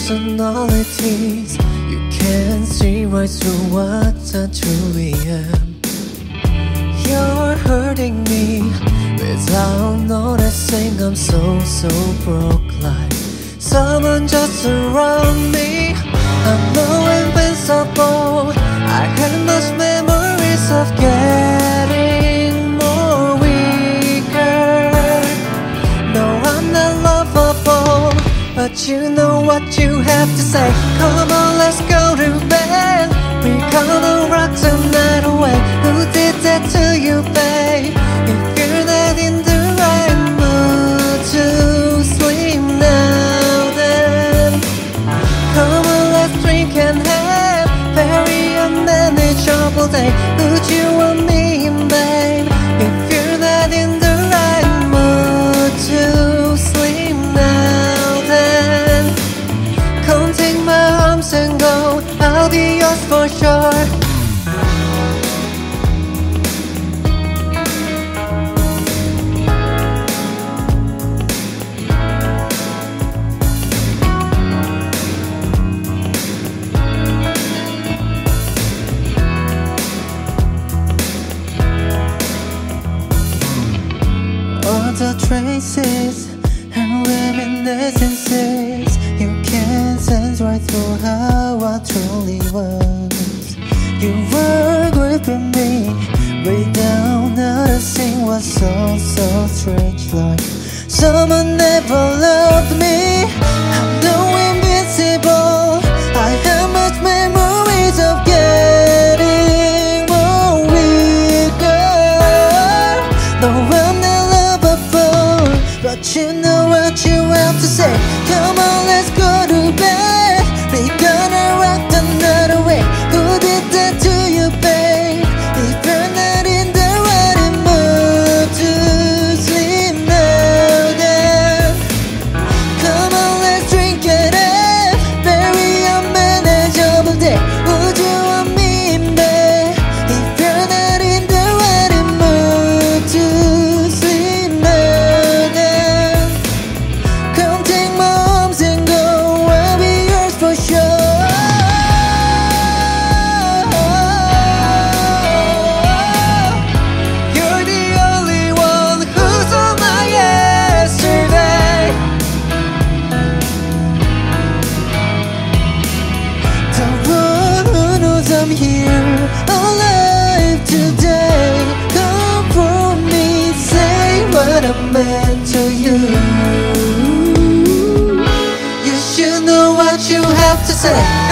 personalities. You can see right through what I truly am. You're hurting me without noticing. I'm so broke, like someone just around me. I'm no invincible. I had much memories of getting more weaker. No, I'm not lovable, but you know what you have to say. Come on, let's go to bed. We gonna rock the night away. Who did that to you, babe? If you're not in the right mood to sleep now, then come on, let's drink and have very unmanageable day. Would you want me, babe? If you're not in the right mood to sleep now, then come take my arms and go. I'll be yours for sure. All the traces and reminiscences, you can sense right through how I truly was. You were gripping me way down, noticing what's so strange, like someone never loved me. I'm no invincible. I have much memories of getting more weaker. No, I'm not lovable, but you know what you have to say. Come on, let's go to bed. We gonna rock the night away. Who did that to you, babe? If you're not in the right mood to sleep now, then come on, let's drink it up. Very unmanageable day. Would you want me, babe? If you're not in the right mood to sleep now, then come take my arms and go. I'll be yours for sure. You're the only one who's on my yesterday. The one who knows I'm here, alive today. Come for me, say what I meant to you. You should know what you have to say.